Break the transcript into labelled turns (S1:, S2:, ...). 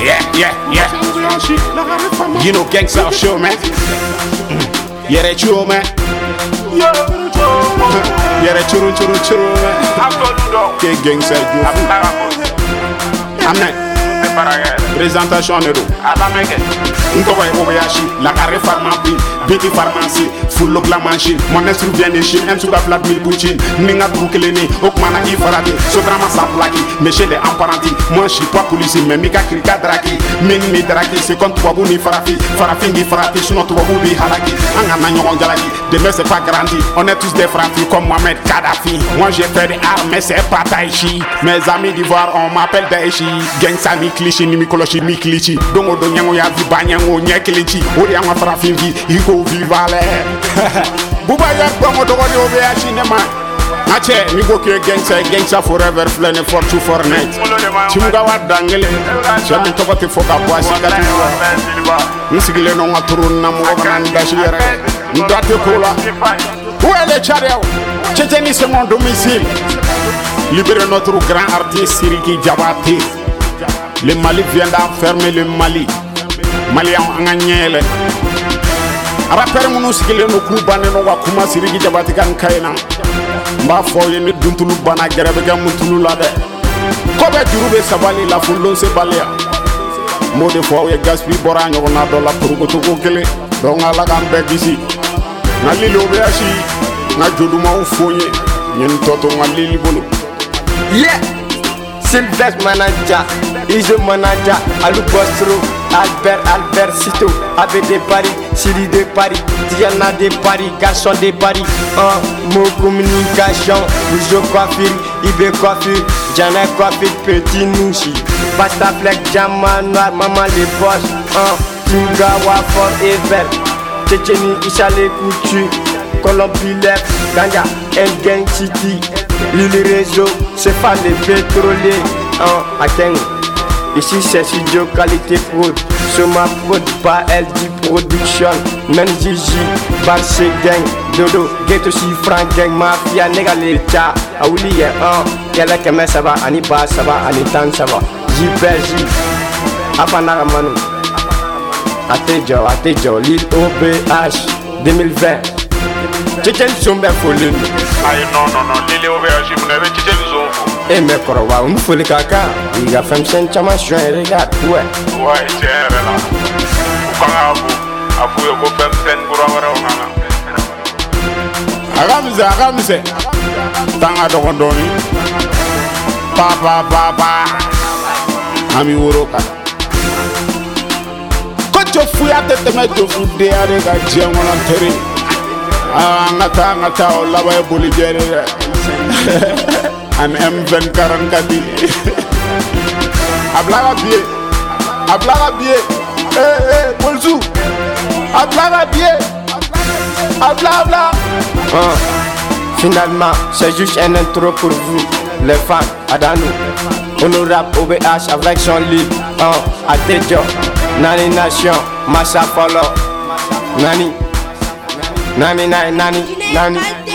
S1: Yeah. You know gangsta show, man. Yeah, that you, man. Yeah, that churu, man. Okay, gangsta, you. I'm not. Présentation de l'eau. Nkoba Obayashi, la carré pharmacie, Betty pharmacie, full of la machine. Mon esprit vient de Chine, Msuga Vladimir Poutine. Ninga Brukelene, Okmana Ifarati, Sodrama Saplaki, Michel Amparanti. Moi je suis pas policier, mais Mika Krika Draki. Mini Draki, c'est comme Touabou ni Farafi. Farafingi Farati, sinon Touabou bi Halaki. Angana Nyon Jalaki, demain c'est pas grandi. On est tous des frappés comme Mohamed Kadhafi. Moi j'ai fait des armes, mais c'est pas Taïchi. Mes amis d'Ivoire, on m'appelle Daeshi. Gang Sami Klichi, Nimikolochi, Miklichi. Dongo Donyango Yavi Banyango, Nyeklichi. Oriama Farafingi, Iko Vivale. Buba Yak Bongo Dogoni Obeyashi Nema. Ache, Nigo Kyo Gangsta Forever, Flane for 2 for night. Chimugawa Dangele, Chami Tokote Foka Boisi Katiwa. Nsigile no Maturu Namuanda Shire. Ndate Kola. Où est le Tchadéo? Tchétchénie c'est mon domicile. Libérez notre grand artiste Siriki Diabaté. Le Mali vient d'enfermer le Mali. Mali en gagné. Rappelle mon sikile no kubane no wakuma Siriki Diabaté kan kaina. Mba foye ni duntulu bana gerebe ga mutulu la de. Kobe durube sabali la fulon se balia. Mode foye gaspi bora nyona do la pour ko to kele. Donc ala kan be disi. Na lili Obeyashi na joduma o foye. Nyen toto ngalili bolo.
S2: Yeah, Sylvestre manager, Iso manager, Alou Bostro, Albert Cito, avec des paris, Siri de Paris, Diana de Paris, garçon de Paris, mot communication, Ouzo coiffure, Ibe coiffure, Jana coiffure, petit nouchi, Pasta Fleck, Jama noir, maman les boss, Tingawa forever, Tchétchénie, Issa les coutus, Colombie Left, Ganja, Gang City. Le réseau, c'est pas les pétroliers. Attends, ici c'est studio qualité prod. Sur ma prod, pas LD Production. Même Gigi, Barcé Gang, Dodo, Ghetto si Frank Gang, Mafia, Négalé, Tcha, Aouli, Yala Kemé, ça va, Aniba, ça va, Anitan, ça va. JPJ, Afanara Manu, Atejo, Lil OBH, 2020. Tchétchène Sombe Folie.
S3: Aïe non, Lili Obeyashi, vous n'avez Tchétchène Sombe.
S2: Eh mais Korowa, on faut le caca. Il a fait un chama chouin, regarde, ouais.
S3: Ouais, c'est là. Vous parlez à vous, vous faites un pour avoir un
S1: Agamze. Tanga Dogondoni. Papa. Ami Uroka. Quand tu fouilles à tête de mettre de foudre, tu as dit on l'enterre. Ngata o laba e boli jere an M20 44 ablaga bié Bolsou ablaga bié abla
S2: Finalement c'est juste un intro pour vous les fans Adano honorable OBH avec son lit Atejo Nani Nation Massa Follow Nani